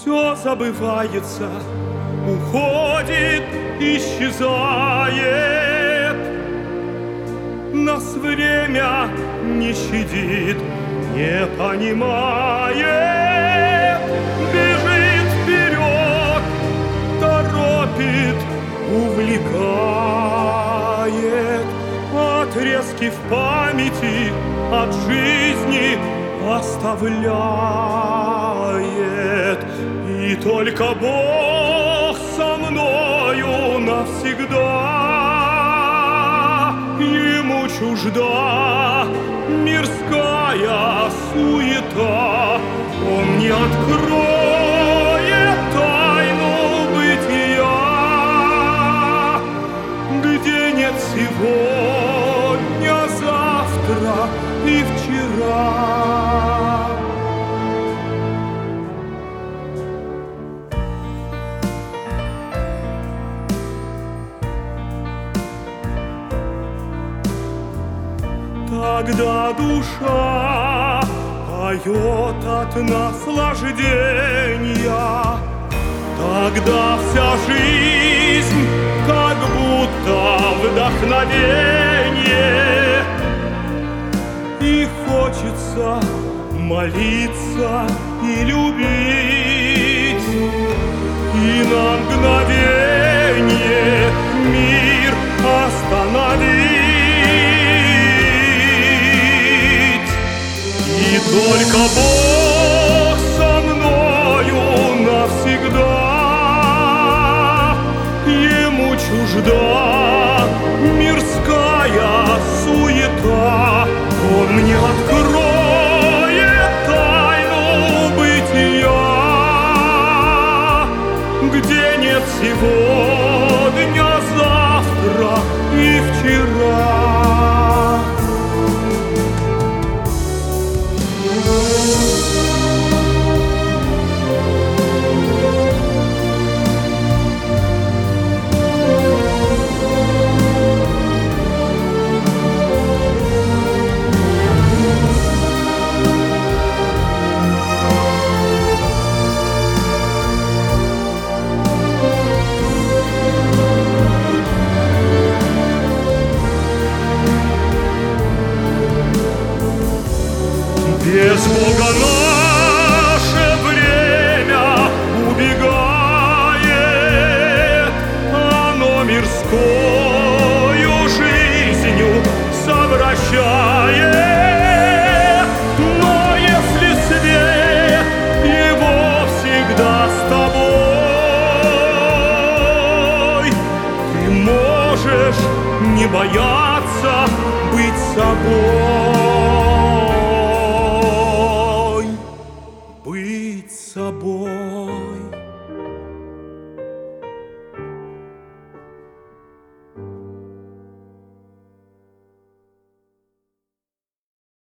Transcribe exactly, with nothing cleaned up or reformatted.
все забывается, уходит, исчезает. Нас время не щадит, не понимает. Бежит вперед, торопит, увлекает. Отрезки в памяти от жизни оставляет. И только Бог со мною навсегда. Ему чужда мирская суета. Он не откроет тайну бытия, где нет сегодня, завтра и вчера. Когда душа поет от наслаждения, тогда вся жизнь как будто вдохновение. И хочется молиться и любить, и на мгновение мир остановить. И только Бог со мною навсегда. Ему чужда мирская суета. Он мне откроет тайну бытия, где нет сегодня, завтра и вчера. Без Бога